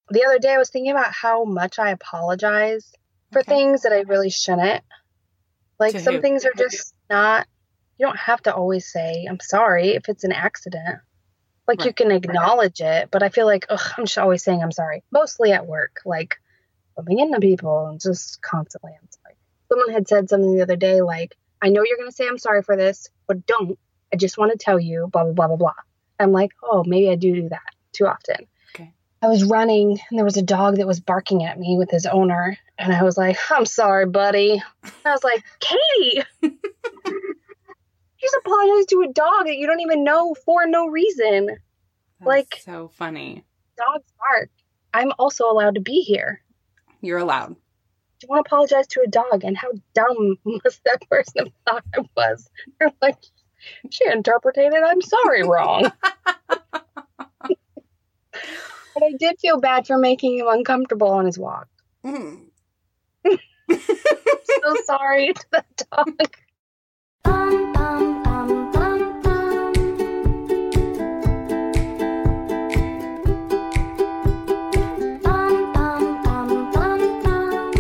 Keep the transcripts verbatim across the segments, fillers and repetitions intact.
the other day I was thinking about how much I apologize for Okay. things that I really shouldn't. Like, To some who? things are just not, you don't have to always say, I'm sorry if it's an accident. Like, you Right. can acknowledge it, but I feel like, ugh, I'm just always saying I'm sorry. Mostly at work, like, bumping into people and just constantly, I'm sorry. Someone had said something the other day, like, I know you're going to say I'm sorry for this, but don't. I just want to tell you, blah, blah, blah, blah, blah. I'm like, oh, maybe I do do that too often. Okay. I was running, and there was a dog that was barking at me with his owner, and I was like, I'm sorry, buddy. And I was like, Katie, you just apologized to a dog that you don't even know for no reason. That's like, so funny. Dogs bark. I'm also allowed to be here. You're allowed. Do you want to apologize to a dog? And how dumb must that person have thought I was? They're like, she interpreted I'm sorry wrong. But I did feel bad for making him uncomfortable on his walk. Mm. So sorry to that dog. Bum, bum, bum, bum, bum. Bum, bum, bum, bum, bum.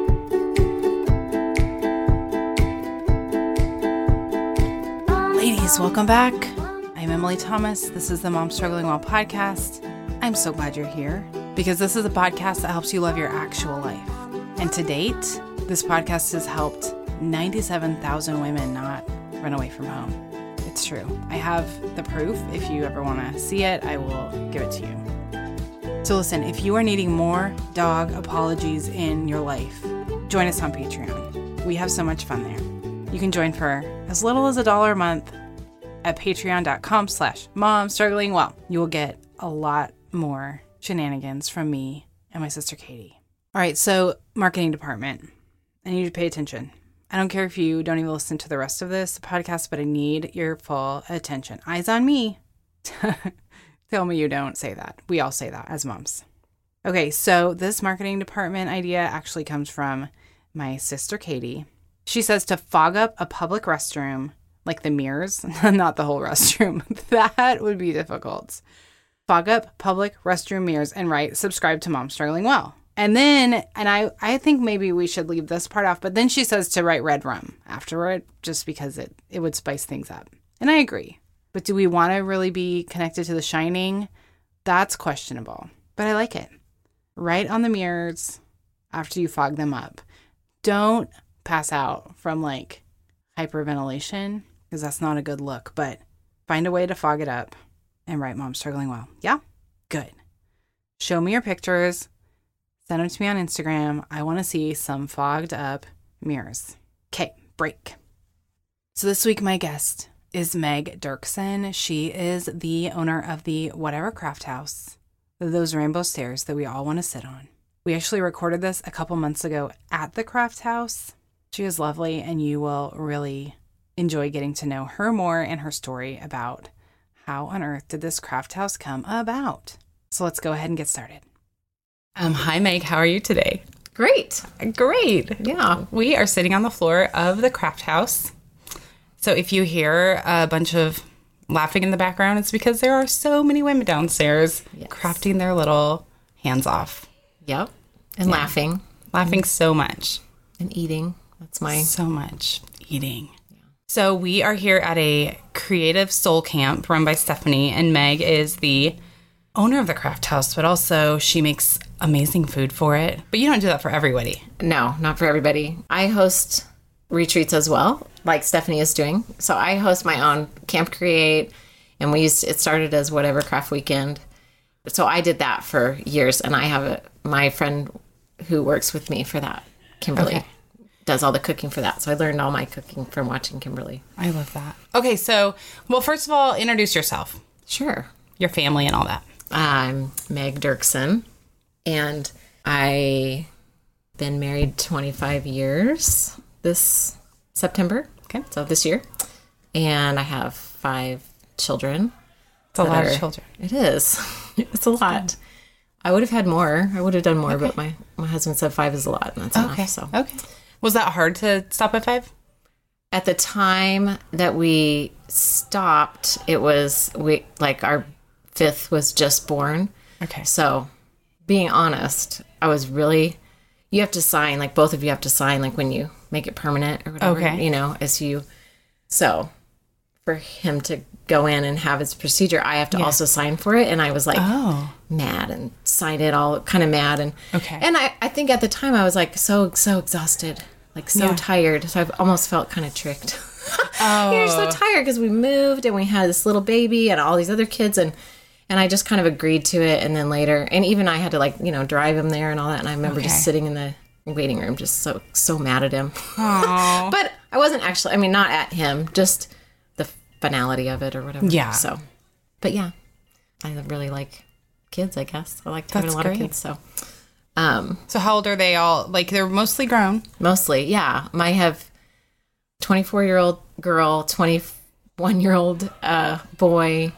Bum, Ladies, bum, welcome back. bum. I'm Emily Thomas. This is the Mom Struggling Well podcast. I'm so glad you're here because this is a podcast that helps you love your actual life. And to date, this podcast has helped ninety-seven thousand women not run away from home. It's true. I have the proof. If you ever want to see it, I will give it to you. So listen, if you are needing more dog apologies in your life, join us on Patreon. We have so much fun there. You can join for as little as a dollar a month at patreon.com slash mom struggling well. You will get a lot more shenanigans from me and my sister Katie. All right, so marketing department. I need you to pay attention. I don't care if you don't even listen to the rest of this podcast, but I need your full attention. Eyes on me. Tell me you don't say that. We all say that as moms. Okay, so this marketing department idea actually comes from my sister Katie. She says to fog up a public restroom, like the mirrors, not the whole restroom. That would be difficult. Fog up public restroom mirrors and write, subscribe to Mom Struggling Well. And then, and I, I think maybe we should leave this part off, but then she says to write red rum afterward, just because it, it would spice things up. And I agree. But do we want to really be connected to The Shining? That's questionable. But I like it. Write on the mirrors after you fog them up. Don't pass out from like hyperventilation, because that's not a good look, but find a way to fog it up and write Mom Struggling Well. Yeah? Good. Show me your pictures. Send them to me on Instagram. I want to see some fogged up mirrors. Okay, break. So this week, my guest is Meg Dirksen. She is the owner of the Whatever Craft House, those rainbow stairs that we all want to sit on. We actually recorded this a couple months ago at the Craft House. She is lovely, and you will really enjoy getting to know her more and her story about how on earth did this craft house come about. So let's go ahead and get started. Um, hi, Meg. How are you today? Great. Great. Yeah. We are sitting on the floor of the craft house. So if you hear a bunch of laughing in the background, it's because there are so many women downstairs Yes. crafting their little hands off. Yep. And Yeah. laughing Laughing so much. and eating. That's my. So much eating. So we are here at a creative soul camp run by Stephanie, and Meg is the owner of the craft house, but also she makes amazing food for it. But you don't do that for everybody. No, not for everybody. I host retreats as well, like Stephanie is doing. So I host my own Camp Create, and we used it started as Whatever Craft Weekend. So I did that for years, and I have a, my friend who works with me for that, Kimberly. Okay. Does all the cooking for that. So I learned all my cooking from watching Kimberly. I love that. Okay, so, well, first of all, introduce yourself, Sure. your family, and all that. I'm Meg Dirksen, and I've been married twenty-five years this September. Okay. So this year. And I have five children. It's a that lot of are- children. It is. It's a lot. I would have had more. I would have done more, but my, my husband said five is a lot, and that's Okay. enough. So Okay. Was that hard to stop at five? at the time that we stopped, it was we like our fifth was just born. Okay. So being honest, I was really, you have to sign, like both of you have to sign, like when you make it permanent or whatever, Okay. you know, as you, so for him to go in and have his procedure, I have to Yeah. also sign for it. And I was like Oh. mad and signed it all kind of mad. And, Okay. and I, I think at the time I was like so, so exhausted, like so Yeah. tired. So I almost felt kind of tricked. Oh. You're so tired because we moved and we had this little baby and all these other kids, and and I just kind of agreed to it. And then later, and even I had to like you know drive him there and all that. And I remember Okay. just sitting in the waiting room, just so so mad at him. Aw. But I wasn't actually. I mean, not at him, just the finality of it or whatever. Yeah. So, but yeah, I really like kids. I guess I like having That's a lot great. of kids. So, um, So how old are they all? Like they're mostly grown. mostly, yeah. I have twenty-four year old girl, twenty-one year old uh, boy,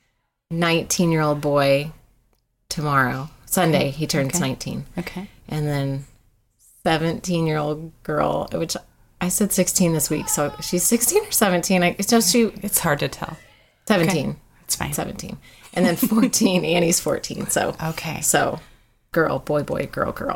nineteen year old boy. Tomorrow, Sunday, he turns Okay. nineteen, Okay. and then seventeen year old girl, which I said sixteen this week, so she's sixteen or seventeen. I so she It's hard to tell. seventeen, It's fine. seventeen, and then fourteen. Annie's fourteen. So Okay. so girl, boy, boy, girl, girl.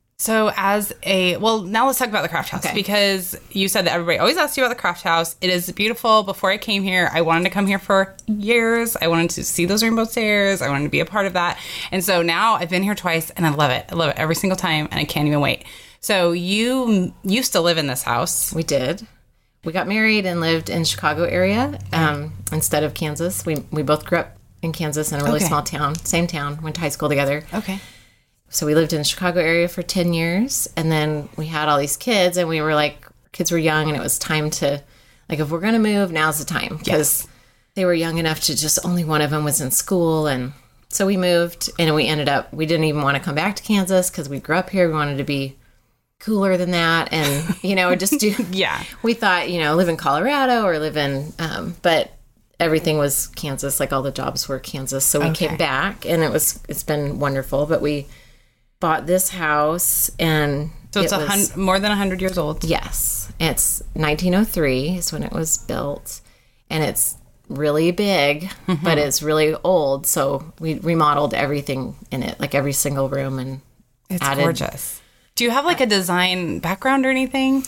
So as a, well, now let's talk about the craft house Okay. because you said that everybody always asks you about the craft house. It is beautiful. Before I came here, I wanted to come here for years. I wanted to see those rainbow stairs. I wanted to be a part of that. And so now I've been here twice and I love it. I love it every single time and I can't even wait. So you used to live in this house. We did. We got married and lived in Chicago area um, instead of Kansas. We we both grew up in Kansas in a really Okay. small town, same town. Went to high school together. Okay. So we lived in the Chicago area for ten years, and then we had all these kids, and we were like, kids were young, and it was time to, like, if we're going to move, now's the time. Because they were young enough to just, only one of them was in school, and so we moved, and we ended up, we didn't even want to come back to Kansas because we grew up here. We wanted to be cooler than that, and, you know, just do, Yeah. we thought, you know, live in Colorado or live in, um, but everything was Kansas, like all the jobs were Kansas. So we Okay. came back, and it was, it's been wonderful, but we bought this house, and So it's it a was- hun- more than one hundred years old. yes, it's nineteen oh three is when it was built, and it's really big, Mm-hmm. but it's really old. So we remodeled everything in it, like every single room, and It's added- gorgeous. Do you have like a design background or anything?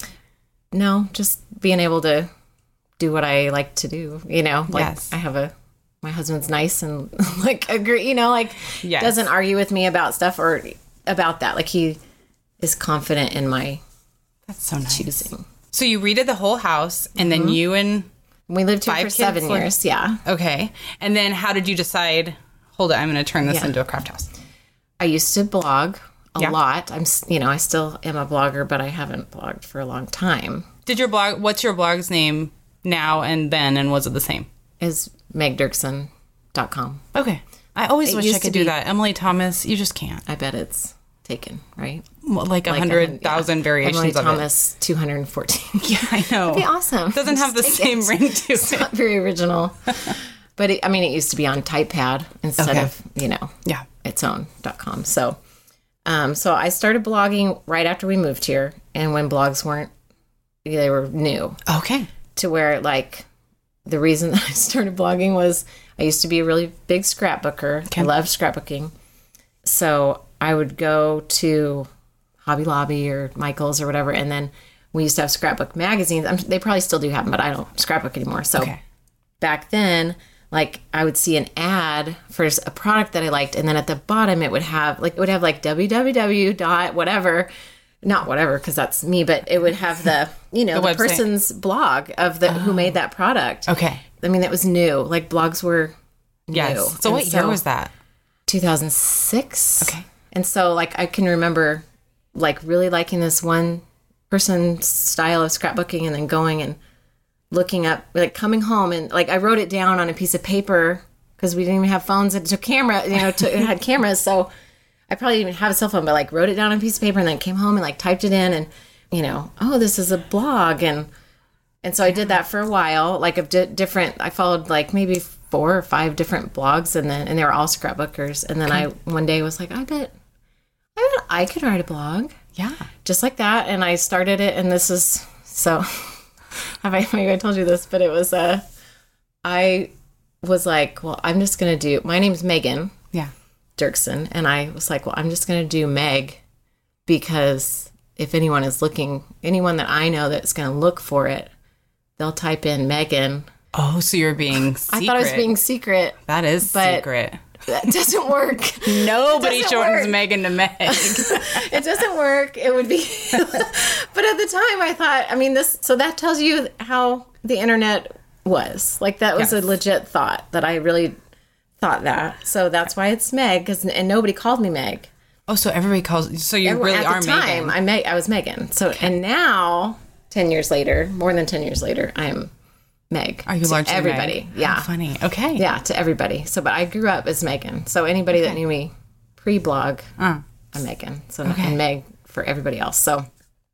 no, just being able to do what I like to do. You know, like Yes. I have a. My husband's nice and like agree, you know, like Yes. doesn't argue with me about stuff or about that. Like he is confident in my That's so nice. choosing. So you redid the whole house and then you and We lived here Five for kids, seven like- years. Yeah. okay. And then how did you decide, hold it, I'm going to turn this Yeah. into a craft house? I used to blog a Yeah. lot. I'm, s- you know, I still am a blogger, but I haven't blogged for a long time. Did your blog, what's your blog's name now and then, and was it the same? Is meg dirksen dot com. Okay. I always It wish I used could to do be- that. Emily Thomas, you just can't. I bet it's taken, right? Well, Like a Like hundred thousand yeah. variations Emily of it. Thomas, two hundred fourteen. Yeah, I know. Be awesome. Doesn't have the Just same take it. ring to It's it. not very original. But it, I mean, it used to be on Typepad instead Okay. of, you know, Yeah. its own dot com. So, um, so I started blogging right after we moved here, and when blogs weren't, they were new. Okay. To where like the reason that I started blogging was I used to be a really big scrapbooker. I love scrapbooking. So I would go to Hobby Lobby or Michael's or whatever, and then we used to have scrapbook magazines. I'm, they probably still do have them, but I don't scrapbook anymore. So Okay. back then, like I would see an ad for a product that I liked, and then at the bottom it would have like it would have like www dot whatever, not whatever because that's me, but it would have the you know The the, website. person's blog of the who made that product. Okay. I mean that was new. Like blogs were new. Yes. So And what year was that? two thousand six. Okay. And so like I can remember like really liking this one person's style of scrapbooking and then going and looking up, like coming home and like I wrote it down on a piece of paper because we didn't even have phones. It took camera, you know, to, it had cameras. So I probably didn't even have a cell phone, but like wrote it down on a piece of paper and then came home and like typed it in and, you know, oh, this is a blog. And, and so I did that for a while, like of di- different, I followed like maybe four or five different blogs and then, and they were all scrapbookers. And then I one day was like, I bet, I bet I could write a blog. Yeah. Just like that. And I started it. And this is so, have I, maybe I told you this, but it was, uh, I was like, well, I'm just going to do, my name's Megan. Yeah. Dirksen. And I was like, well, I'm just going to do Meg because if anyone is looking, anyone that I know that's going to look for it, they'll type in Megan. Oh, so you're being secret. I thought I was being secret. That is but secret. That doesn't work. Nobody doesn't shortens work. Megan to Meg. It doesn't work. It would be. But at the time, I thought, I mean, this, so that tells you how the internet was. Like, that was Yes. a legit thought that I really thought that. So that's why it's Meg, 'cause, and nobody called me Meg. Oh, so everybody calls, so you Everyone- really at are the time, Megan. I, Meg, I was Megan. So, and now, ten years later, more than ten years later, I am Meg. Are you to largely everybody? Meg? Yeah. How funny. Okay. Yeah, to everybody. So, but I grew up as Megan. So anybody that knew me pre-blog, Uh, I'm Megan. So Okay. and Meg for everybody else. So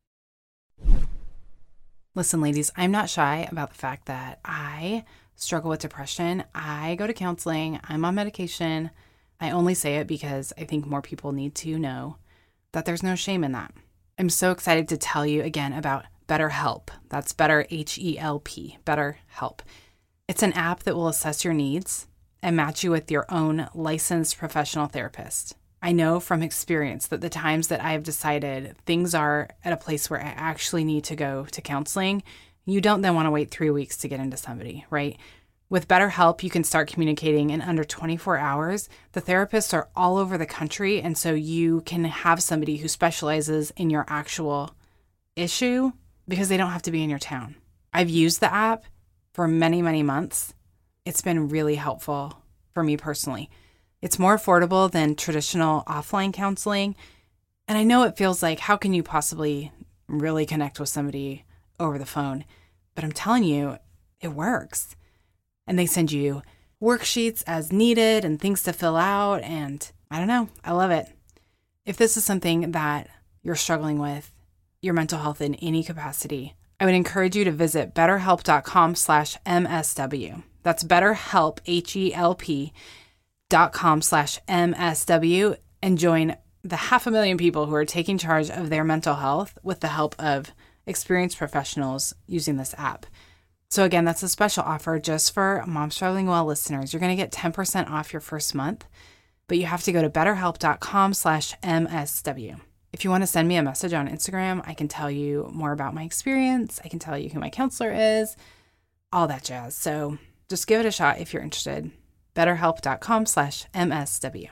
Listen, ladies, I'm not shy about the fact that I struggle with depression. I go to counseling. I'm on medication. I only say it because I think more people need to know that there's no shame in that. I'm so excited to tell you again about BetterHelp. That's better, H E L P, BetterHelp. It's an app that will assess your needs and match you with your own licensed professional therapist. I know from experience that the times that I have decided things are at a place where I actually need to go to counseling, you don't then want to wait three weeks to get into somebody, right? With BetterHelp, you can start communicating in under twenty-four hours. The therapists are all over the country, and so you can have somebody who specializes in your actual issue because they don't have to be in your town. I've used the app for many, many months. It's been really helpful for me personally. It's more affordable than traditional offline counseling. And I know it feels like, how can you possibly really connect with somebody over the phone? But I'm telling you, it works. And they send you worksheets as needed and things to fill out. And I don't know, I love it. If this is something that you're struggling with, your mental health in any capacity, I would encourage you to visit betterhelp.com slash MSW. That's BetterHelp, H E L P, dot com slash M S W, and join the half a million people who are taking charge of their mental health with the help of experienced professionals using this app. So again, that's a special offer just for Mom Struggling Well listeners. You're going to get ten percent off your first month, but you have to go to betterhelp.com slash MSW. If you want to send me a message on Instagram, I can tell you more about my experience. I can tell you who my counselor is, all that jazz. So just give it a shot if you're interested. betterhelp.com slash MSW.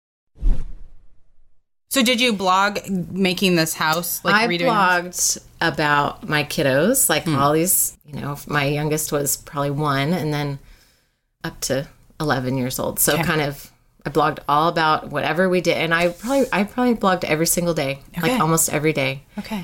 So did you blog making this house? Like I redoing blogged about my kiddos, like all these, you know, my youngest was probably one and then up to eleven years old. So Okay. kind of, I blogged all about whatever we did. And I probably, I probably blogged every single day, Okay. like almost every day. Okay.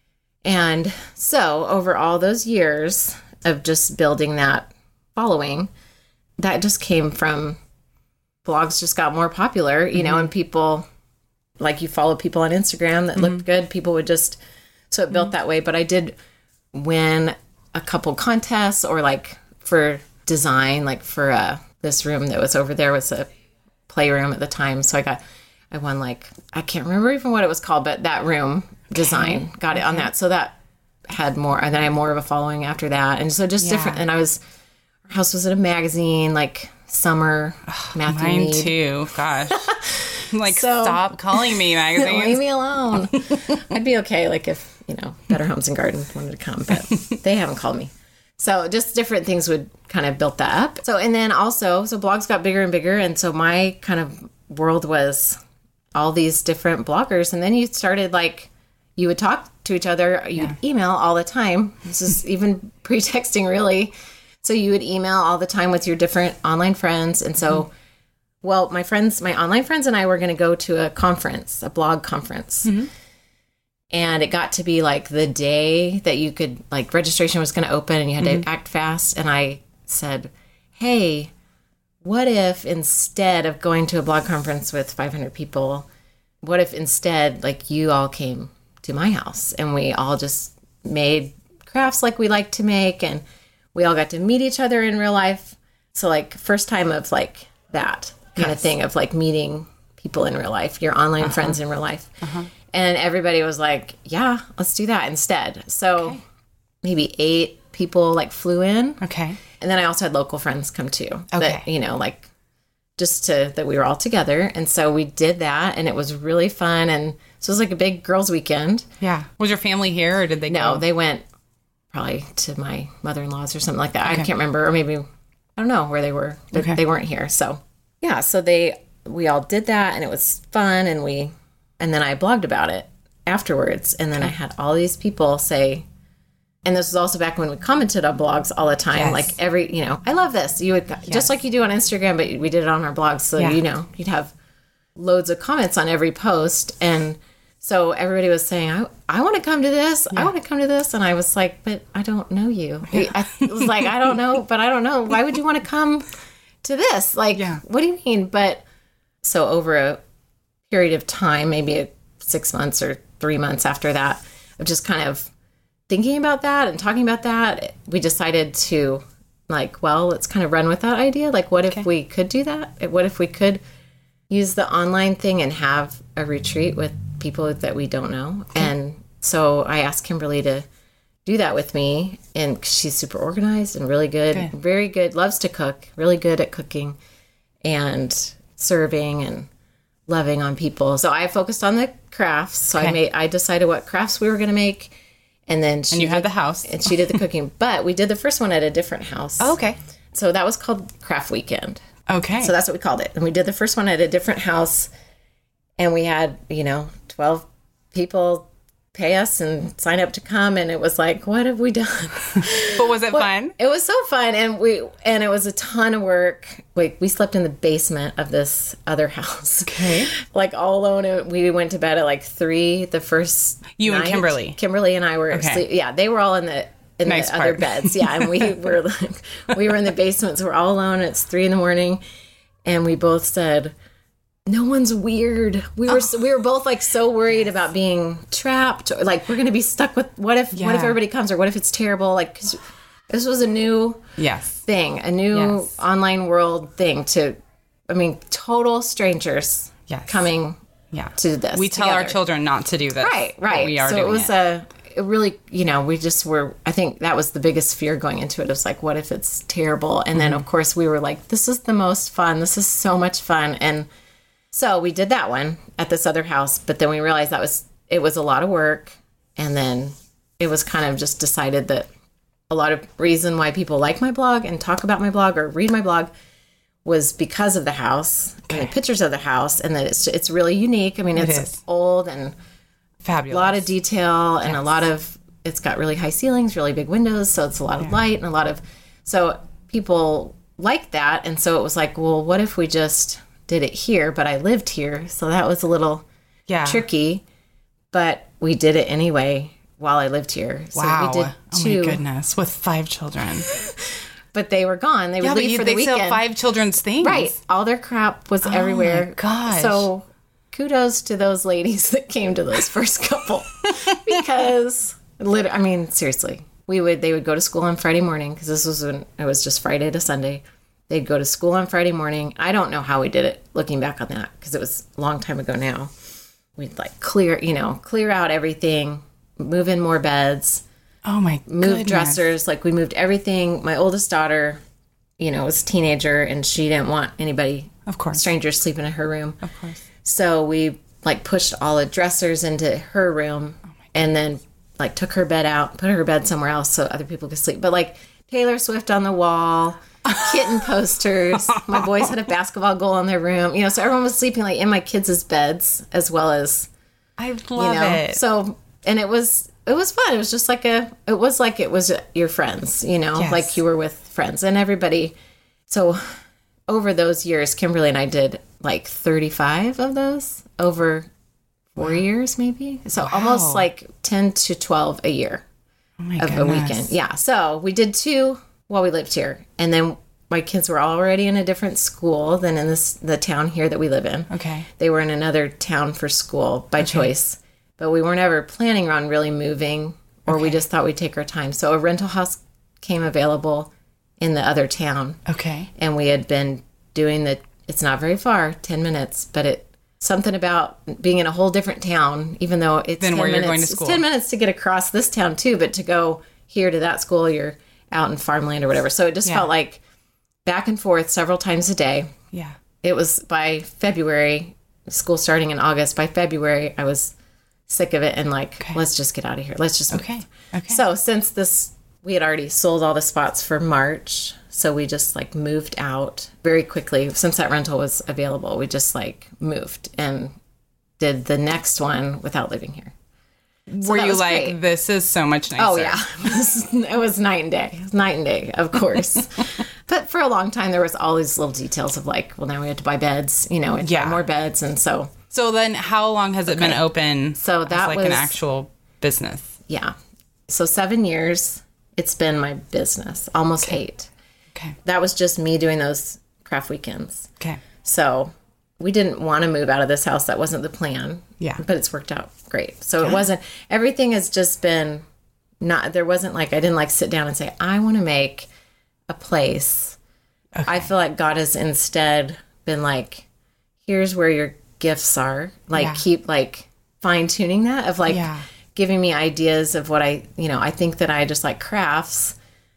And so over all those years of just building that following, that just came from blogs just got more popular, you know, and people, like you follow people on Instagram that looked good, people would just, so it built that way. But I did win a couple contests or like for design, like for uh, this room that was over there was a playroom at the time. So I got, I won like, I can't remember even what it was called, but that room design, got it on that. So that had more, and then I had more of a following after that. And so just Yeah. different, and I was, our house was in a magazine, like Summer, Matthew Mine Mead. too. Gosh. Like, So- stop calling me magazines. Leave me alone. I'd be okay, like if, you know, Better Homes and Gardens wanted to come, but they haven't called me. So just different things would kind of built that up. So, and then also, so blogs got bigger and bigger. And so my kind of world was all these different bloggers. And then you started like, you would talk to each other, you'd email all the time. This is even pre-texting really. So you would email all the time with your different online friends. And so, mm-hmm. well, my friends, my online friends and I were going to go to a conference, a blog conference. Mm-hmm. And it got to be like the day that you could, like registration was going to open and you had mm-hmm. to act fast. And I said, hey, what if instead of going to a blog conference with five hundred people, what if instead like you all came to my house and we all just made crafts like we like to make and we all got to meet each other in real life. So like first time of like that kind yes. of thing of like meeting people in real life, your online uh-huh. friends in real life. Uh-huh. And everybody was like, yeah, let's do that instead. So okay. maybe eight people like flew in. Okay. And then I also had local friends come too. Okay. That, you know, like just to that we were all together. And so we did that, and it was really fun. And so it was like a big girls' weekend. Yeah. Was your family here, or did they No, go? they went probably to my mother-in-law's or something like that. Okay. I can't remember, or maybe I don't know where they were. But Okay. They weren't here. So yeah, so they we all did that, and it was fun. And we and then I blogged about it afterwards, and then I had all these people say. And this was also back when we commented on blogs all the time. Yes. Like every, you know, I love this. You would, just like you do on Instagram, but we did it on our blogs. So, Yeah. you know, you'd have loads of comments on every post. And so everybody was saying, I, I want to come to this. I want to come to this. And I was like, but I don't know you. I was like, I don't know, but I don't know. Why would you want to come to this? Like, Yeah. what do you mean? But so over a period of time, maybe six months or three months after that, of just kind of thinking about that and talking about that, we decided to like, well, let's kind of run with that idea. Like, what if we could do that? What if we could use the online thing and have a retreat with people that we don't know? And so I asked Kimberly to do that with me, and she's super organized and really good, Okay. very good, loves to cook, really good at cooking and serving and loving on people. So I focused on the crafts. So I Okay. made, I decided what crafts we were going to make. And then she And you had did- the house. and she did the cooking. But we did the first one at a different house. Oh, okay. So that was called Craft Weekend. Okay. So that's what we called it. And we did the first one at a different house. And we had, you know, twelve people pay us and sign up to come. And it was like, what have we done? but was it fun? It was so fun. And we, and it was a ton of work. Like, we slept in the basement of this other house. Okay. Like, all alone. And we went to bed at like three the first You and night. Kimberly. Kimberly and I were Okay. asleep. Yeah, they were all in the in Nice the other part. beds. Yeah, and we were like, we were in the basement, so we're all alone. It's three in the morning, and we both said, "No one's weird." We were Oh. we were both like so worried about being trapped, or like we're gonna be stuck with what if what Yeah. if everybody comes, or what if it's terrible? Like, 'cause this was a new Yes. thing, a new Yes. online world thing. To, I mean, total strangers Yes. coming Yeah. to this. We tell our together. children not to do this. Right, but right. We are so doing it was a it really, you know, we just were, I think that was the biggest fear going into it. It was like, what if it's terrible? And then, of course, we were like, this is the most fun. This is so much fun. And so we did that one at this other house. But then we realized that was, it was a lot of work. And then it was kind of just decided that a lot of reason why people like my blog and talk about my blog or read my blog was because of the house and the pictures of the house, and that it's it's really unique. I mean, it's is. old and Fabulous. a lot of detail and a lot of, it's got really high ceilings, really big windows, so it's a lot of light and a lot of, so people like that. And so it was like, well, what if we just did it here? But I lived here, so that was a little yeah. tricky, but we did it anyway while I lived here. So Wow. we did Oh two, my goodness. With five children. but they were gone. They would Yeah, but leave you, for the they still weekend. have five children's things. Right. All their crap was everywhere. my gosh. So kudos to those ladies that came to those first couple. Because, lit- I mean, seriously, we would, they would go to school on Friday morning, because this was when it was just Friday to Sunday. They'd go to school on Friday morning. I don't know how we did it, looking back on that, because it was a long time ago now. We'd like clear, you know, clear out everything, move in more beds, Oh my move goodness. dressers. Like, we moved everything. My oldest daughter, you know, was a teenager, and she didn't want anybody, Of course. strangers, sleeping in her room. Of course. So we like pushed all the dressers into her room, and then like took her bed out, put her bed somewhere else so other people could sleep. But like Taylor Swift on the wall, kitten posters. My boys had a basketball goal in their room. You know, so everyone was sleeping like in my kids' beds as well as, I love you know. it. So, and it was it was fun. It was just like a it was like it was your friends, you know, Yes. like you were with friends and everybody. So over those years, Kimberly and I did like thirty-five of those over four years, maybe. So almost like ten to twelve a year oh my of goodness. a weekend. Yeah. So we did two while we lived here. And then my kids were already in a different school than in this the town here that we live in. Okay. They were in another town for school by choice. But we weren't ever planning on really moving, or we just thought we'd take our time. So a rental house came available in the other town. Okay. And we had been doing the, it's not very far, ten minutes, but it, something about being in a whole different town, even though it's Than ten where you're minutes, going to school. It's ten minutes to get across this town too, but to go here to that school, you're out in farmland or whatever. So it just Yeah. felt like back and forth several times a day. Yeah. it was by February, school starting in August. By February, I was sick of it and like, Okay. let's just get out of here. Let's just move. Okay. Okay. So since this, we had already sold all the spots for March. So we just like moved out very quickly. Since that rental was available, we just like moved and did the next one without living here. Were that you was like, great. this is so much nicer? Oh yeah, it was, it was night and day. It was night and day, of course. But for a long time, there was all these little details of like, well, now we had to buy beds. You know, we had to Yeah. buy more beds, and so So then how long has it been open So as that like was- an actual business? yeah. So seven years, it's been my business, almost eight. Okay. That was just me doing those craft weekends. Okay. So we didn't want to move out of this house. That wasn't the plan. Yeah. But it's worked out great. So it wasn't, everything has just been not, there wasn't like, I didn't like sit down and say, I want to make a place. I feel like God has instead been like, here's where your gifts are. Like, Yeah. keep like fine tuning that of like Yeah. giving me ideas of what I, you know, I think that I just like crafts.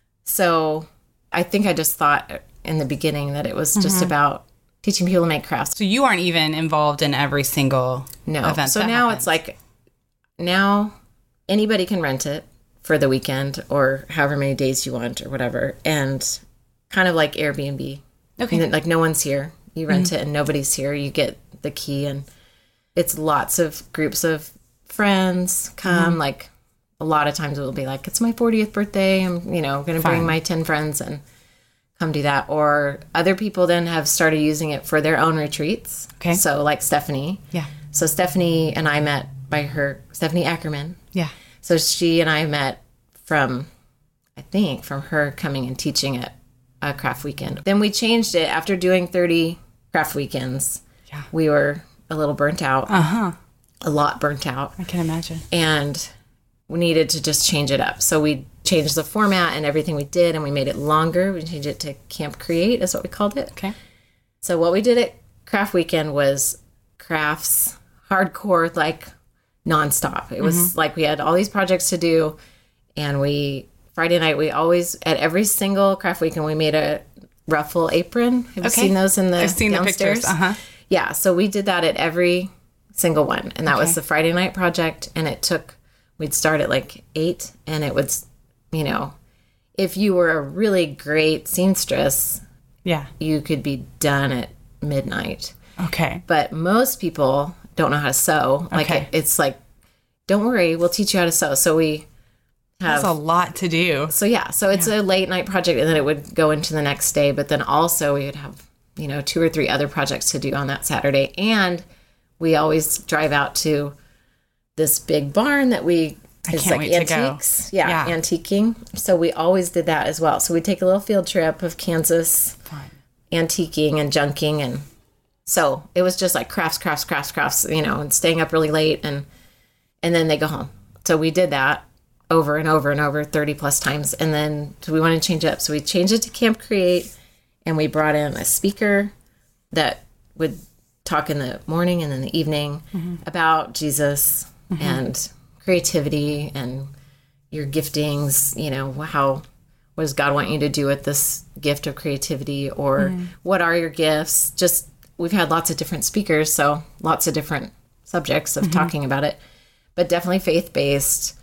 So I think I just thought in the beginning that it was just about teaching people to make crafts. So you aren't even involved in every single No. event. So that now happens. it's like, now anybody can rent it for the weekend or however many days you want or whatever. And kind of like Airbnb. Okay. And, like no one's here. You rent it and nobody's here. You get the key and it's lots of groups of friends come. Like a lot of times it will be like, it's my fortieth birthday. I'm, you know, going to bring Fun. my ten friends and come do that. Or other people then have started using it for their own retreats. Okay. So like Stephanie. Yeah. So Stephanie and I met by her, Stephanie Ackerman. Yeah. So she and I met from, I think, from her coming and teaching at a craft weekend. Then we changed it after doing thirty craft weekends. Yeah. We were a little burnt out, Uh-huh. a lot burnt out, I can imagine. and we needed to just change it up. So we changed the format and everything we did, and we made it longer. We changed it to Camp Create, is what we called it. Okay. So what we did at Craft Weekend was crafts, hardcore, like nonstop. It was like we had all these projects to do, and we Friday night we always at every single Craft Weekend we made a ruffle apron. Have you Okay. seen those in the I've seen downstairs? the pictures. Uh-huh. Yeah, so we did that at every single one, and that was Okay. the Friday night project. And it took we'd start at like eight, and it was, you know, if you were a really great seamstress, Yeah. you could be done at midnight. Okay. But most people don't know how to sew. Like Okay. it, it's like, don't worry, we'll teach you how to sew. So we have, That's a lot to do. so yeah, so it's a late night project, and then it would go into the next day. But then also we would have, you know, two or three other projects to do on that Saturday, and we always drive out to this big barn that we. I It's can't like wait to go. antiques. Yeah, Yeah. antiquing. So we always did that as well. So we take a little field trip of Kansas Fun. antiquing and junking, and so it was just like crafts, crafts, crafts, crafts, you know, and staying up really late, and and then they go home. So we did that over and over and over thirty plus times, and then so we wanted to change it up. So we changed it to Camp Create, and we brought in a speaker that would talk in the morning and in the evening about Jesus and creativity and your giftings, you know, how what does God want you to do with this gift of creativity, or what are your gifts? Just we've had lots of different speakers, so lots of different subjects of talking about it, but definitely faith-based,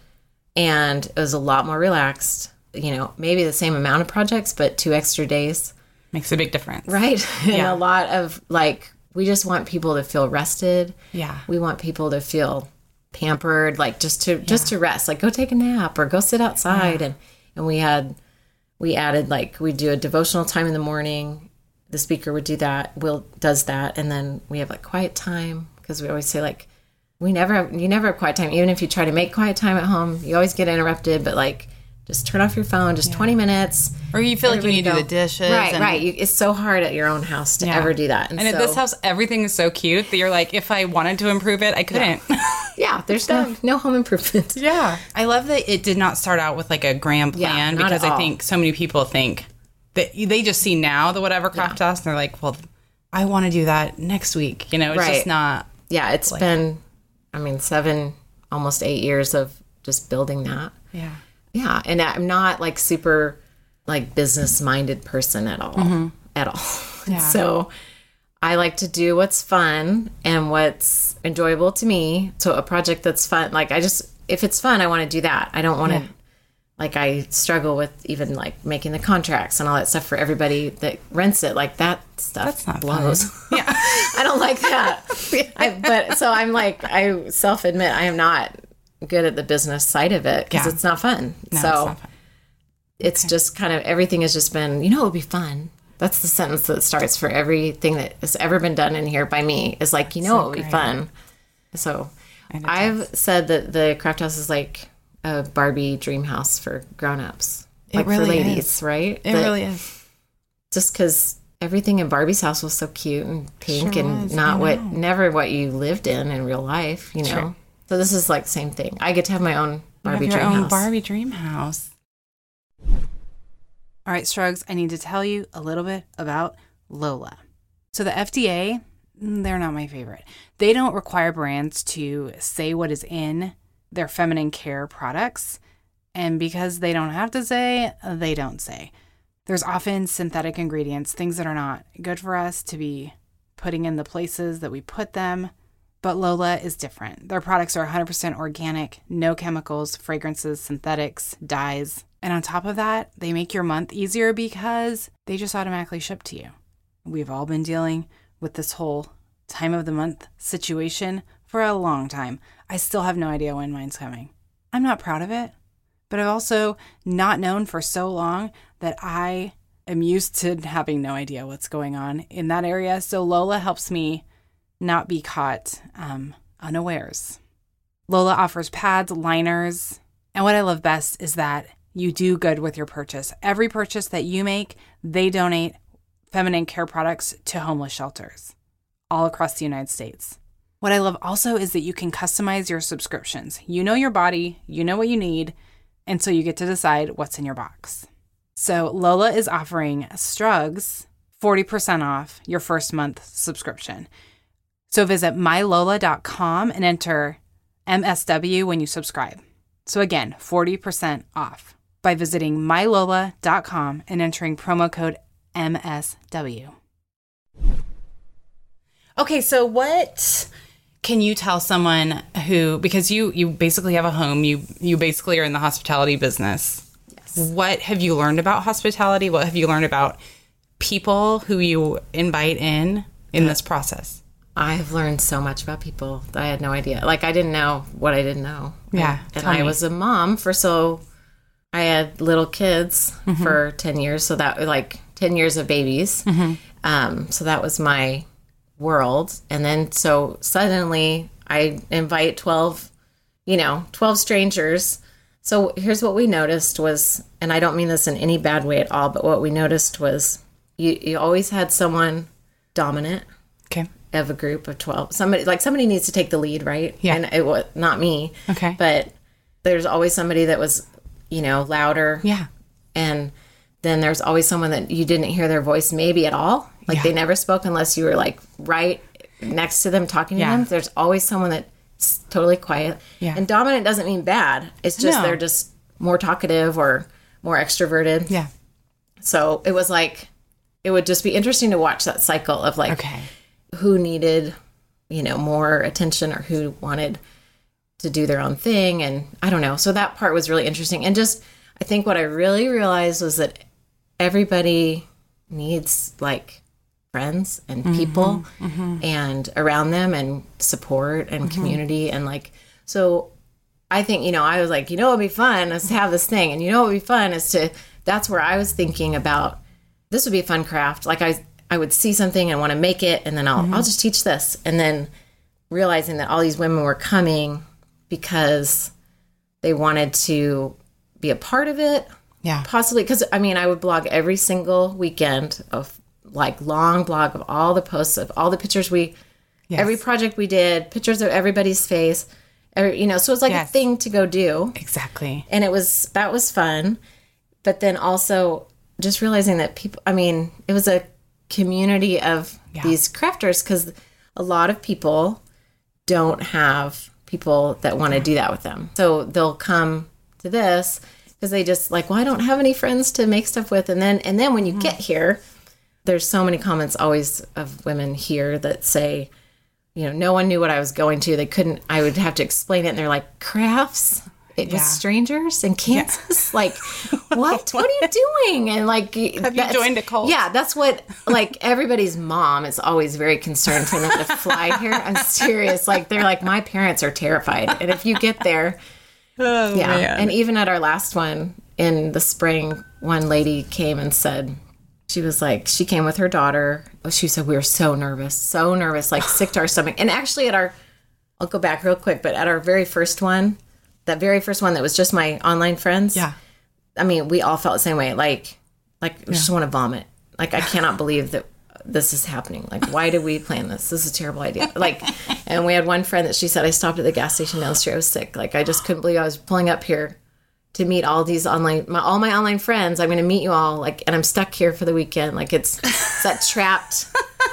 and it was a lot more relaxed, you know, maybe the same amount of projects, but two extra days. Makes a big difference. Right. And Yeah. a lot of like, we just want people to feel rested. Yeah. We want people to feel pampered, like just to, just to rest, like go take a nap or go sit outside. And, and we had, we added like, we do a devotional time in the morning. The speaker would do that. Will does that. And then we have like quiet time. Cause we always say like, we never have, you never have quiet time. Even if you try to make quiet time at home, you always get interrupted, but like, just turn off your phone, just twenty minutes. Or you feel like you Everybody need to do go- the dishes. Right, and- right. You, it's so hard at your own house to Yeah. ever do that. And so, at this house, everything is so cute that you're like, if I wanted to improve it, I couldn't. yeah, there's no, no home improvement. Yeah. I love that it did not start out with like a grand Yeah, plan, not because at I all. think so many people think that they just see now the whatever craft house and they're like, well, I want to do that next week. You know, it's Right. just not. Yeah, it's been, I mean, seven, almost eight years of just building that. Yeah. Yeah, and I'm not like super like business minded person at all, at all. Yeah. So I like to do what's fun and what's enjoyable to me. So a project that's fun, like I just, if it's fun, I want to do that. I don't want to, Yeah. like I struggle with even like making the contracts and all that stuff for everybody that rents it. Like that stuff That's not blows. fun. Yeah. I don't like that. I, but so I'm like, I self admit I am not good at the business side of it because Yeah. it's not fun. No, so it's not fun. it's just kind of, everything has just been, you know, it would be fun. That's the sentence that starts for everything that has ever been done in here by me is like, you know, so it would be great. fun. So And it I've said that the craft house is like a Barbie dream house for grown-ups. It Like really for ladies, is. right? It That- really is. just because everything in Barbie's house was so cute and pink Sure and was, not I what, know. never what you lived in in real life, you know? Sure. So this is like the same thing. I get to have my own You Barbie have your dream own house. Barbie dream house. All right, Strugs, I need to tell you a little bit about Lola. So the F D A, mm, they're not my favorite. They don't require brands to say what is in their feminine care products. And because they don't have to say, they don't say. There's often synthetic ingredients, things that are not good for us to be putting in the places that we put them. But Lola is different. Their products are one hundred percent organic, no chemicals, fragrances, synthetics, dyes. And on top of that, they make your month easier because they just automatically ship to you. We've all been dealing with this whole time of the month situation for a long time. I still have no idea when mine's coming. I'm not proud of it, but I've also not known for so long that I am used to having no idea what's going on in that area. So Lola helps me not be caught um, unawares. Lola offers pads, liners, and what I love best is that you do good with your purchase. Every purchase that you make, they donate feminine care products to homeless shelters all across the United States. What I love also is that you can customize your subscriptions. You know your body, you know what you need, and so you get to decide what's in your box. So Lola is offering Strugs forty percent off your first month subscription. So visit my lola dot com and enter M S W when you subscribe. So again, forty percent off by visiting my lola dot com and entering promo code M S W. Okay, so what can you tell someone who, because you you basically have a home, you you basically are in the hospitality business. Yes. What have you learned about hospitality? What have you learned about people who you invite in in this process? I've learned so much about people that I had no idea. Like I didn't know what I didn't know. Yeah, And, and tell I me. was a mom for so I had little kids Mm-hmm. for ten years. So that was like ten years of babies. Mm-hmm. Um, so that was my world. And then so suddenly I invite twelve, you know, twelve strangers. So here's what we noticed was, and I don't mean this in any bad way at all, but what we noticed was you, you always had someone dominant Okay. of a group of twelve. Somebody like somebody needs to take the lead, right? Yeah. And it was not me. Okay. But there's always somebody that was, you know, louder. Yeah. And then there's always someone that you didn't hear their voice maybe at all. Like Yeah. they never spoke unless you were like right next to them talking to Yeah. them. There's always someone that's totally quiet. Yeah. And dominant doesn't mean bad. It's just No. they're just more talkative or more extroverted. Yeah. So it was like it would just be interesting to watch that cycle of like Okay. who needed, you know, more attention or who wanted to do their own thing. And I don't know. So that part was really interesting. And just, I think what I really realized was that everybody needs like friends and people and around them and support and community. And like, so I think, you know, I was like, you know, it'd be fun is to have this thing. And you know, it'd be fun is to, that's where I was thinking about, this would be a fun craft. Like I, I would see something and want to make it. And then I'll, I'll just teach this. And then realizing that all these women were coming because they wanted to be a part of it. Yeah. Possibly. Cause I mean, I would blog every single weekend of like long blog of all the posts of all the pictures we, Yes. every project we did, pictures of everybody's face, every, you know, so it's like Yes. a thing to go do. Exactly. And it was, that was fun. But then also just realizing that people, I mean, it was a community of Yeah. these crafters because a lot of people don't have people that want to do that with them. So they'll come to this because they just like, well, I don't have any friends to make stuff with. And then, and then when you get here, there's so many comments always of women here that say, you know, no one knew what I was going to. They couldn't, I would have to explain it. And they're like, crafts? It Yeah. was strangers in Kansas? Like, what? What are you doing? And like, Have you joined a cult? Yeah, that's what, like, everybody's mom is always very concerned for them to fly here. I'm serious. Like, they're like, my parents are terrified. And if you get there, Oh, yeah. man. And even at our last one in the spring, one lady came and said, she was like, she came with her daughter. She said, we were so nervous, so nervous, like sick to our stomach. And actually at our, I'll go back real quick, but at our very first one, that very first one that was just my online friends. Yeah. I mean, we all felt the same way. Like, like we just want to vomit. Like, I cannot believe that this is happening. Like, why did we plan this? This is a terrible idea. Like, and we had one friend that she said, I stopped at the gas station down the street. I was sick. Like, I just couldn't believe I was pulling up here to meet all these online, my, all my online friends. I'm going to meet you all. Like, and I'm stuck here for the weekend. Like, it's, it's that trapped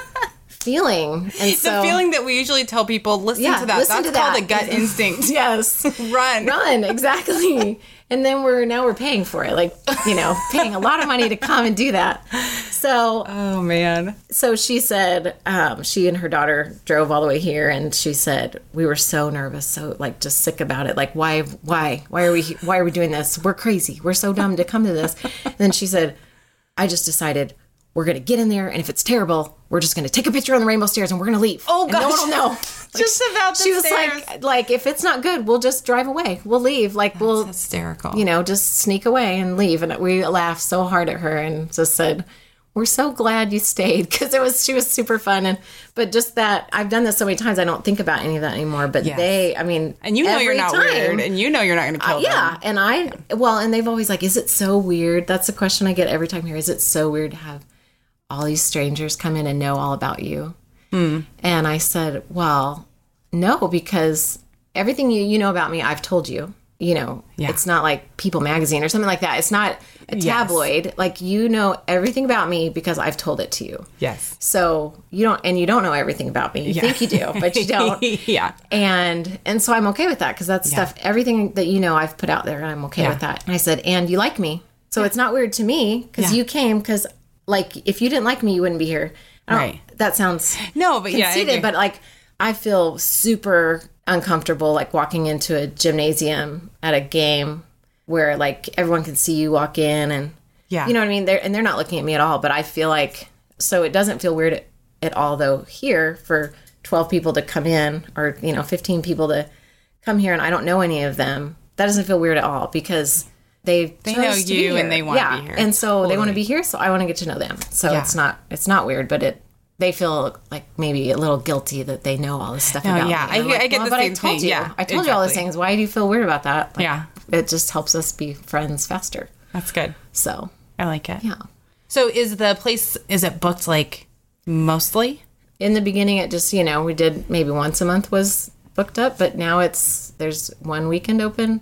feeling. And so, the feeling that we usually tell people, listen Yeah, to that. listen That's to called that. a gut instinct. yes, Run. run, exactly. And then we're, now we're paying for it. Like, you know, paying a lot of money to come and do that. So, Oh, man. so she said, um, she and her daughter drove all the way here, and she said, we were so nervous, so like just sick about it. Like, why, why, why are we, why are we doing this? We're crazy. We're so dumb to come to this. And then she said, I just decided we're going to get in there, and if it's terrible, we're just going to take a picture on the Rainbow Stairs and we're going to leave. Oh, and no gosh. one will know. Just about the She was stairs. like, like, if it's not good, we'll just drive away. We'll leave. Like, we'll, Hysterical. you know, just sneak away and leave. And we laughed so hard at her and just said, we're so glad you stayed, because it was, she was super fun. And, but just that, I've done this so many times, I don't think about any of that anymore. But Yes. they, I mean, And you know you're every not time- weird, and you know you're not going to kill Uh, yeah. them. And I, well, and they've always like, is it so weird? That's the question I get every time here. Is it so weird to have all these strangers come in and know all about you? Hmm. And I said, well, no, because everything you, you know about me, I've told you. You know, Yeah. it's not like People Magazine or something like that. It's not a tabloid. Like, you know everything about me because I've told it to you. Yes. So you don't, and you don't know everything about me. You Yeah. think you do, but you don't. Yeah. And and so I'm okay with that, because that's Yeah. stuff, everything that you know I've put out there, and I'm okay Yeah. with that. And I said, and you like me. So it's not weird to me, because Yeah. you came, because like, if you didn't like me, you wouldn't be here. I don't- Right. That sounds No, but yeah, I conceited, agree. but like, I feel super uncomfortable, like walking into a gymnasium at a game where like everyone can see you walk in, and Yeah. you know what I mean? They're, and they're not looking at me at all, but I feel like, so it doesn't feel weird at, at all though here for twelve people to come in, or, you know, fifteen people to come here, and I don't know any of them. That doesn't feel weird at all, because they They chose know to be you and here. they wanna yeah. be here. And so they want to Totally. be here, so I want to get to know them. So Yeah. it's not it's not weird, but it they feel like maybe a little guilty that they know all this stuff No, about yeah. me. And I'm I- like, I get well, the but same I told thing. you. Yeah, I told you all these exactly. things. Why do you feel weird about that? Like, Yeah. It just helps us be friends faster. That's good. So, I like it. yeah. So is the place, is it booked like mostly? In the beginning, it just, you know, we did maybe once a month was booked up, but now it's, there's one weekend open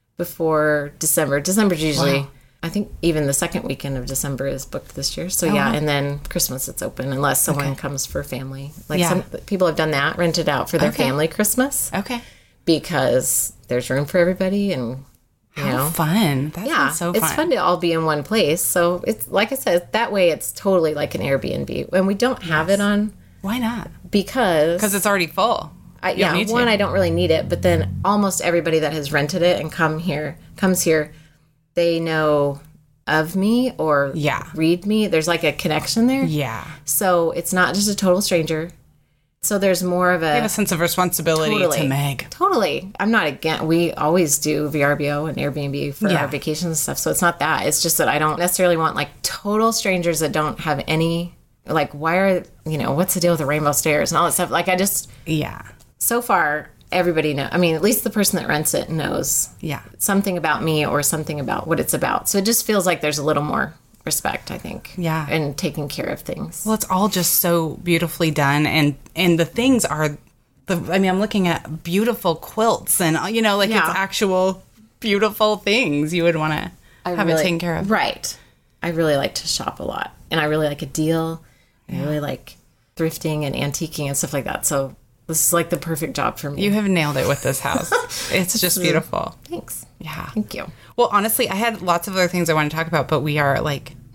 before December. December's usually, Wow. I think even the second weekend of December is booked this year. So yeah, and then Christmas it's open unless someone comes for family. Like Yeah. some people have done that, rented out for their Okay. family Christmas, Okay. because there's room for everybody, and you How know. fun. That Yeah, sounds so fun. it's fun to all be in one place. So it's like I said, that way it's totally like an Airbnb, and we don't have it on Why not? because Because it's already full. I, You don't yeah, need to. one, I don't really need it, but then almost everybody that has rented it and come here comes here, they know of me or Yeah. read me. There's like a connection there. Yeah. So it's not just a total stranger. So there's more of I have a a sense of responsibility totally to Meg. Totally. I'm not against. We always do V R B O and Airbnb for Yeah. our vacations and stuff. So it's not that. It's just that I don't necessarily want like total strangers that don't have any. Like, why are you know what's the deal with the Rainbow Stairs and all that stuff? Like, I just. Yeah. So far, everybody know. I mean, at least the person that rents it knows Yeah. something about me or something about what it's about. So it just feels like there's a little more respect, I think. Yeah. And taking care of things. Well, it's all just so beautifully done, and and the things are, the. I mean, I'm looking at beautiful quilts, and you know, like Yeah. it's actual beautiful things you would want to I have really- it taken care of. Right. I really like to shop a lot, and I really like a deal. I really like thrifting and antiquing and stuff like that. So this is like the perfect job for me. You have nailed it with this house. It's just beautiful. Thanks. Yeah. Thank you. Well, honestly, I had lots of other things I want to talk about, but we are like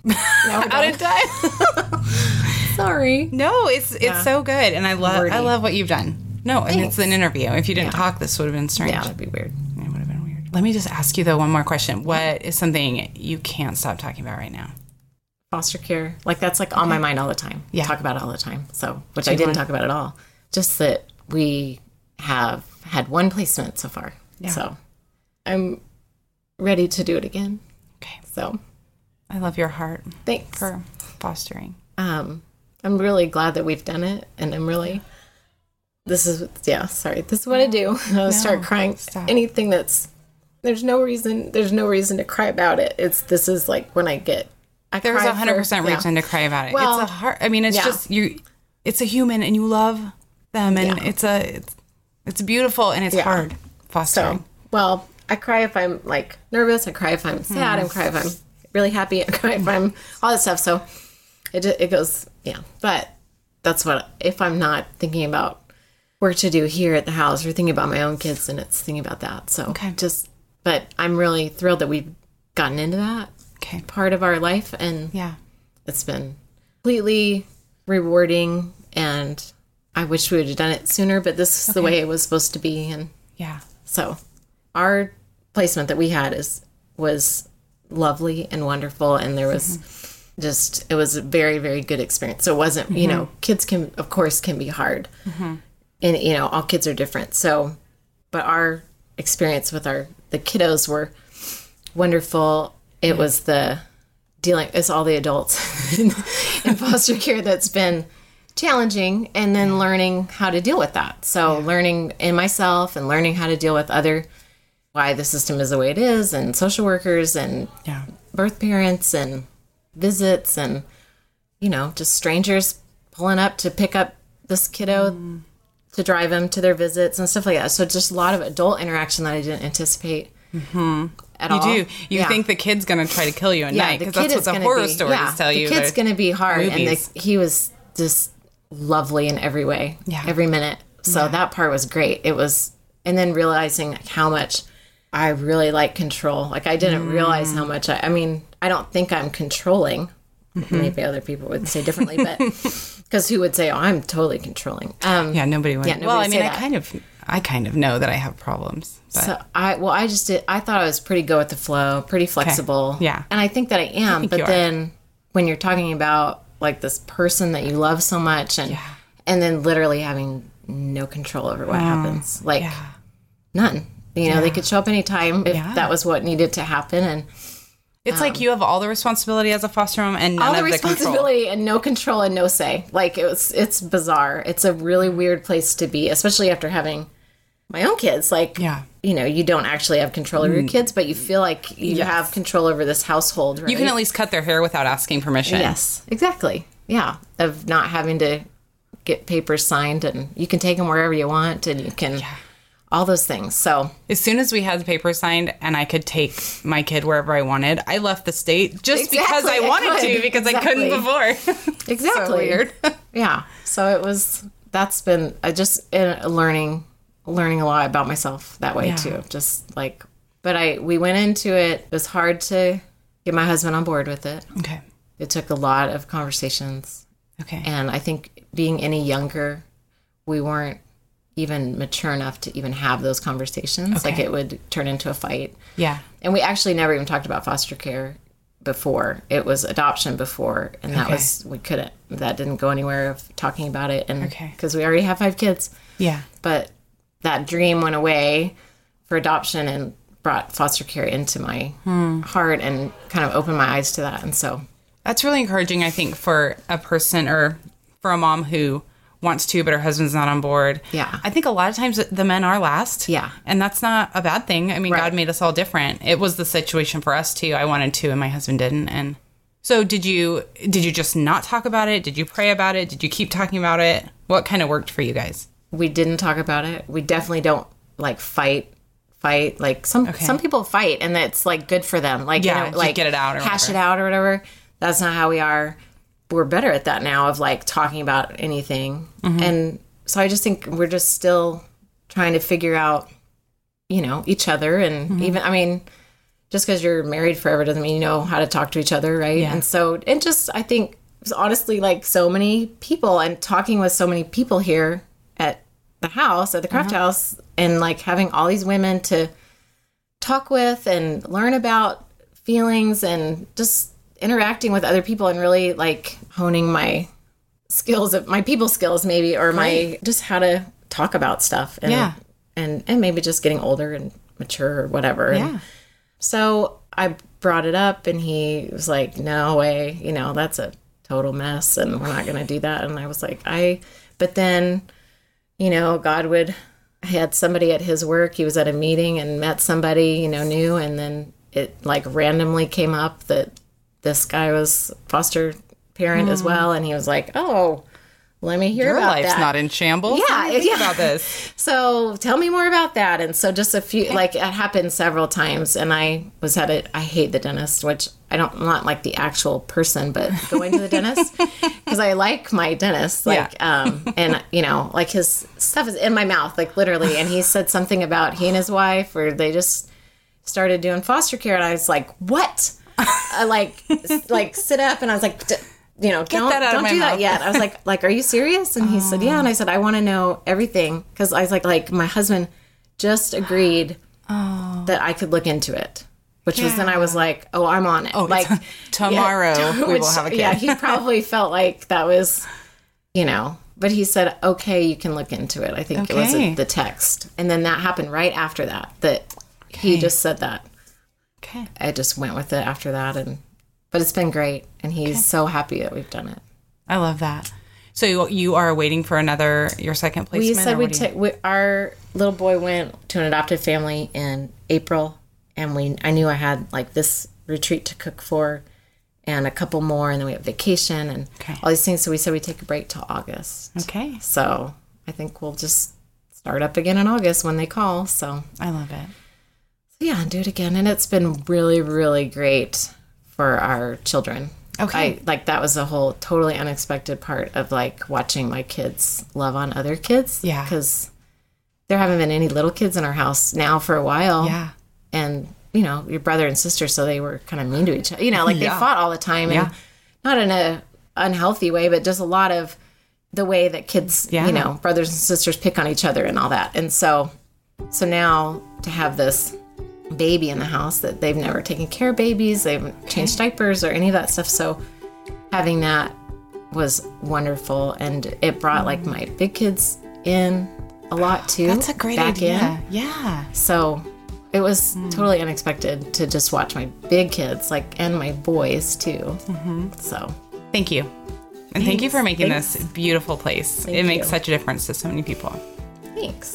Now we're Out of done. time. Sorry. No, it's it's Yeah. so good, and I love Wordy. I love what you've done. No, and Thanks. it's an interview. If you didn't Yeah. talk, this would have been strange. Yeah, that'd be weird. It would have been weird. Let me just ask you though one more question. What is something you can't stop talking about right now? Foster care, like that's like on my mind all the time. Yeah. Talk about it all the time. So, which So I you didn't want- talk about at all. Just that we have had one placement so far. Yeah. So, I'm ready to do it again. Okay. So, I love your heart thanks. for fostering. Um, I'm really glad that we've done it, and I'm really. This is yeah. Sorry, this is what I do. I'll start crying. stop. Anything that's there's no reason. There's no reason to cry about it. It's this is like when I get. I There's cry a hundred for- percent yeah. reason to cry about it. Well, it's a heart. I mean, it's yeah. just you. It's a human, and you love them, and Yeah. it's a it's it's beautiful, and it's Yeah. hard fostering. So, well, I cry if I'm like nervous. I cry if I'm sad. I cry if I'm really happy. I cry if I'm all that stuff. So it ju- it goes, yeah. But that's what if I'm not thinking about work to do here at the house or thinking about my own kids, then it's thinking about that. So Okay. just, but I'm really thrilled that we've gotten into that Okay. part of our life, and Yeah. it's been completely rewarding. And I wish we would have done it sooner, but this is the way it was supposed to be, and. Yeah. So, our placement that we had is was lovely and wonderful, and there was just it was a very very good experience. So it wasn't you know kids can of course can be hard, and you know all kids are different. So, but our experience with our the kiddos were wonderful. It was the dealing. It's all the adults in, in foster care that's been challenging, and then learning how to deal with that. So learning in myself and learning how to deal with other, why the system is the way it is, and social workers and Yeah. birth parents and visits and, you know, just strangers pulling up to pick up this kiddo to drive them to their visits and stuff like that. So just a lot of adult interaction that I didn't anticipate at You all. do. You Yeah. think the kid's going to try to kill you at Yeah, night the because kid that's what is the gonna horror be, stories yeah, tell you. The kid's They're- going to be hard, movies. and the, he was just lovely in every way, Yeah. every minute. So that part was great. It was, and then realizing how much I really like control. Like I didn't realize Mm. how much I. I mean, I don't think I'm controlling. Mm-hmm. Maybe other people would say differently, but because who would say, "Oh, I'm totally controlling"? Um, Yeah, nobody would. Yeah, nobody well, I would mean, say I that. kind of, I kind of know that I have problems. But So I well I just did I thought I was pretty go with the flow, pretty flexible. Yeah. And I think that I am, think but you are. then when you're talking about like this person that you love so much and and then literally having no control over what happens. Like yeah. none. You know, they could show up anytime if Yeah. that was what needed to happen, and it's like you have all the responsibility as a foster mom and none all the of the control. responsibility and no control and no say. Like it was it's bizarre. It's a really weird place to be, especially after having my own kids. Like Yeah. Mm. you know, you don't actually have control over your kids, but you feel like you Yes. have control over this household. Right? You can at least cut their hair without asking permission. Yes, exactly. Yeah, of not having to get papers signed, and you can take them wherever you want, and you can all those things. So As soon as we had the paper signed and I could take my kid wherever I wanted, I left the state just because I Exactly, I wanted to could. because I couldn't Exactly. before. exactly So weird. Yeah. So it was. That's been I just uh, learning learning a lot about myself that way Yeah. too. Just like, but I we went into it. It was hard to get my husband on board with it. Okay. It took a lot of conversations. Okay. And I think being any younger, we weren't even mature enough to even have those conversations. Like Okay. it would turn into a fight. yeah. And we actually never even talked about foster care before. It was adoption before. And that Okay. was, we couldn't, that didn't go anywhere of talking about it. And Okay. because we already have five kids. Yeah. But that dream went away for adoption and brought foster care into my Hmm. heart and kind of opened my eyes to that. And so, That's really encouraging, I think, for a person or for a mom who wants to, but her husband's not on board. Yeah. I think a lot of times the men are last. Yeah. And that's not a bad thing. I mean, Right. God made us all different. It was the situation for us too. I wanted to, and my husband didn't. And so did you, did you just not talk about it? Did you pray about it? Did you keep talking about it? What kind of worked for you guys? we didn't talk about it. We definitely don't like fight, fight. Like some Okay. some people fight, and it's like good for them. Like Yeah, you know, just like get it out or hash whatever. it out or whatever. That's not how we are. We're better at that now of like talking about anything. Mm-hmm. And so I just think we're just still trying to figure out, you know, each other and Mm-hmm. even I mean, just because you're married forever doesn't mean you know how to talk to each other, right? Yeah. And so, and just, I think, it was honestly like so many people and talking with so many people here at the house, at the craft Uh-huh. house, and like having all these women to talk with and learn about feelings and just interacting with other people and really like honing my skills of my people skills maybe, or my just how to talk about stuff. And, Yeah. And, and maybe just getting older and mature or whatever. Yeah. And so I brought it up and he was like, no way, you know, that's a total mess and we're not going to do that. And I was like, I, but then, you know, God would, I had somebody at his work, he was at a meeting and met somebody, you know, new. And then it like randomly came up that this guy was foster parent as well. And he was like, oh, let me hear Your about life's that. not in shambles. Yeah, Let me think yeah. about this. So tell me more about that. And so just a few, like it happened several times. And I was at a, I hate the dentist, which I don't, I'm not like the actual person, but going to the dentist because I like my dentist. Like, um, and you know, like his stuff is in my mouth, like literally. And he said something about he and his wife, where they just started doing foster care. And I was like, what? I like, like sit up. And I was like, D- you know, don't, that out of don't my do that mouth. yet. I was like, like, are you serious? And he said, yeah. And I said, I want to know everything. Cause I was like, like my husband just agreed that I could look into it, which was then I was like, oh, I'm on it. Oh, like t- tomorrow yeah, we which- will have a kid. Yeah. He probably felt like that was, you know, but he said, okay, you can look into it. I think it was Okay. a, the text. And then that happened right after that, that he Okay. just said that. Okay. I just went with it after that. And, but it's been great. And he's so happy that we've done it. I love that. So you, you are waiting for another, your second placement? We said or we what do you- take we, our little boy went to an adopted family in April, and we I knew I had like this retreat to cook for, and a couple more, and then we have vacation and Okay. all these things. So we said we take a break till August. Okay. So I think we'll just start up again in August when they call. So I love it. yeah, and do it again, and it's been really really great for our children. Okay. I, like that was a whole totally unexpected part of like watching my kids love on other kids. Yeah. Because there haven't been any little kids in our house now for a while. Yeah. And, you know, your brother and sister, so they were kind of mean to each other. You know, like Yeah. they fought all the time. And Yeah. not in a unhealthy way, but just a lot of the way that kids, Yeah. you know, brothers and sisters pick on each other and all that. And so, so now to have this baby in the house that they've never taken care of babies, they haven't changed diapers or any of that stuff. So having that was wonderful, and it brought like my big kids in a lot too. That's a great back idea. in. Yeah. So it was totally unexpected to just watch my big kids, like, and my boys too. Mm-hmm. So Thank you. And thank you for making Thanks. this a beautiful place. Thank it makes you. such a difference to so many people. thanks.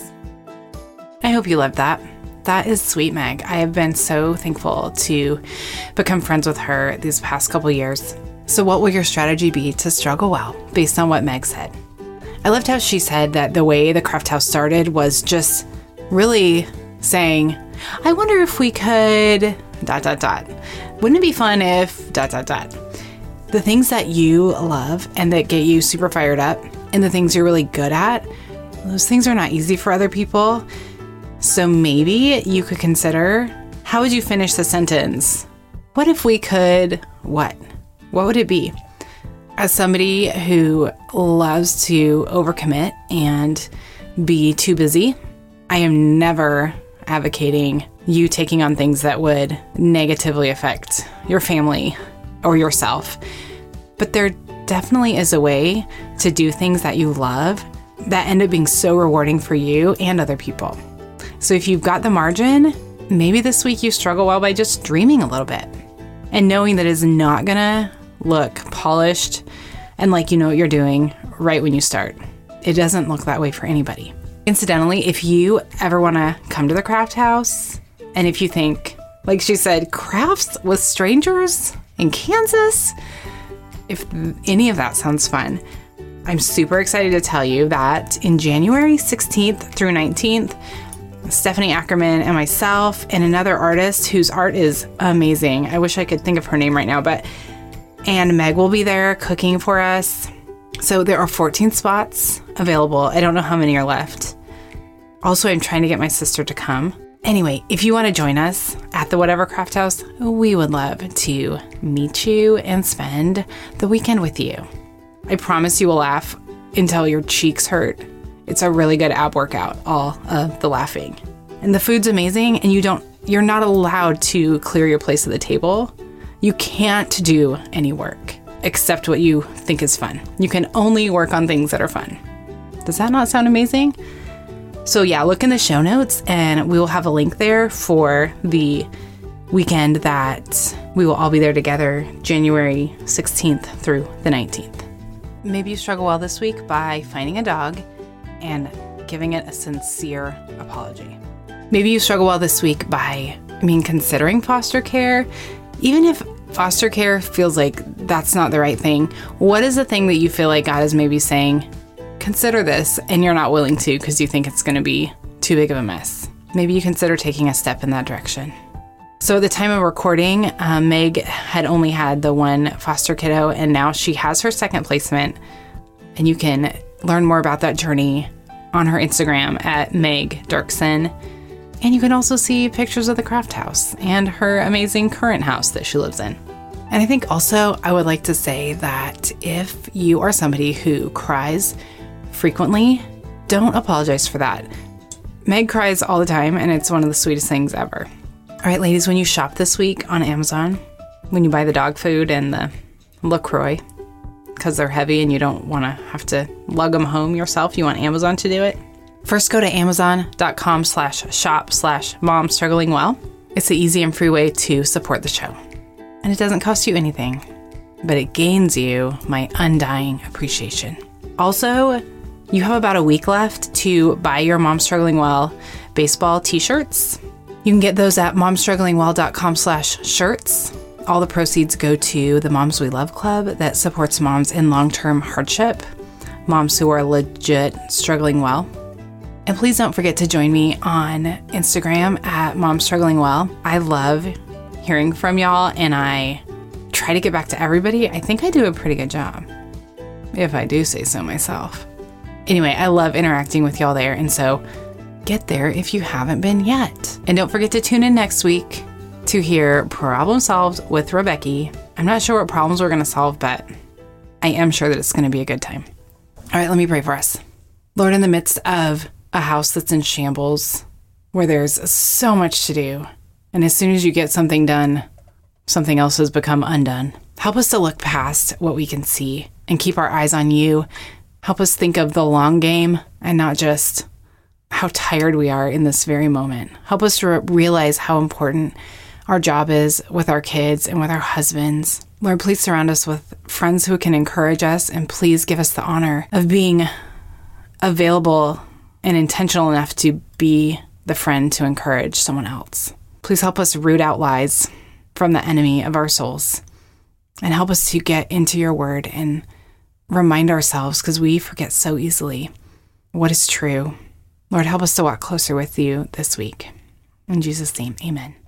I hope you loved that. That is sweet, Meg. I have been so thankful to become friends with her these past couple years. So what will your strategy be to struggle well, based on what Meg said? I loved how she said that the way the craft house started was just really saying, I wonder if we could dot dot dot. Wouldn't it be fun if dot dot dot? The things that you love and that get you super fired up and the things you're really good at, those things are not easy for other people. So maybe you could consider, how would you finish the sentence? What if we could, what? What would it be? As somebody who loves to overcommit and be too busy, I am never advocating you taking on things that would negatively affect your family or yourself. But there definitely is a way to do things that you love that end up being so rewarding for you and other people. So if you've got the margin, maybe this week you struggle well by just dreaming a little bit and knowing that it's not gonna look polished and like you know what you're doing right when you start. It doesn't look that way for anybody. Incidentally, if you ever wanna come to the craft house, and if you think, like she said, crafts with strangers in Kansas, if any of that sounds fun, I'm super excited to tell you that in January sixteenth through nineteenth, Stephanie Ackerman and myself and another artist whose art is amazing. I wish I could think of her name right now, but and Meg will be there cooking for us. So there are fourteen spots available. I don't know how many are left. Also, I'm trying to get my sister to come. Anyway, if you want to join us at the Whatever Craft House, we would love to meet you and spend the weekend with you. I promise you will laugh until your cheeks hurt. It's a really good ab workout, all of the laughing. And the food's amazing, and you don't, you're not allowed to clear your place at the table. You can't do any work except what you think is fun. You can only work on things that are fun. Does that not sound amazing? So yeah, look in the show notes and we will have a link there for the weekend that we will all be there together, January sixteenth through the nineteenth. Maybe you struggle well this week by finding a dog and giving it a sincere apology. Maybe you struggle well this week by, I mean, considering foster care. Even if foster care feels like that's not the right thing, what is the thing that you feel like God is maybe saying, consider this, and you're not willing to because you think it's going to be too big of a mess? Maybe you consider taking a step in that direction. So at the time of recording, uh, Meg had only had the one foster kiddo, and now she has her second placement. And you can learn more about that journey on her Instagram at Meg Dirksen. And you can also see pictures of the craft house and her amazing current house that she lives in. And I think also I would like to say that if you are somebody who cries frequently, don't apologize for that. Meg cries all the time, and it's one of the sweetest things ever. All right, ladies, when you shop this week on Amazon, when you buy the dog food and the LaCroix, because they're heavy and you don't want to have to lug them home yourself, you want Amazon to do it. First, go to amazon.com slash shop slash mom struggling well. It's the easy and free way to support the show. And it doesn't cost you anything, but it gains you my undying appreciation. Also, you have about a week left to buy your Mom Struggling Well baseball t-shirts. You can get those at momstrugglingwell.com slash shirts. All the proceeds go to the Moms We Love Club that supports moms in long-term hardship, moms who are legit struggling well. And please don't forget to join me on Instagram at Mom Struggling Well. I love hearing from y'all, and I try to get back to everybody. I think I do a pretty good job, if I do say so myself. Anyway, I love interacting with y'all there, and so get there if you haven't been yet. And don't forget to tune in next week to hear Problem Solved with Rebecca. I'm not sure what problems we're going to solve, but I am sure that it's going to be a good time. All right, let me pray for us. Lord, in the midst of a house that's in shambles, where there's so much to do, and as soon as you get something done, something else has become undone. Help us to look past what we can see and keep our eyes on you. Help us think of the long game and not just how tired we are in this very moment. Help us to re- realize how important our job is with our kids and with our husbands. Lord, please surround us with friends who can encourage us, and please give us the honor of being available and intentional enough to be the friend to encourage someone else. Please help us root out lies from the enemy of our souls, and help us to get into your word and remind ourselves, because we forget so easily, what is true. Lord, help us to walk closer with you this week. In Jesus' name, amen.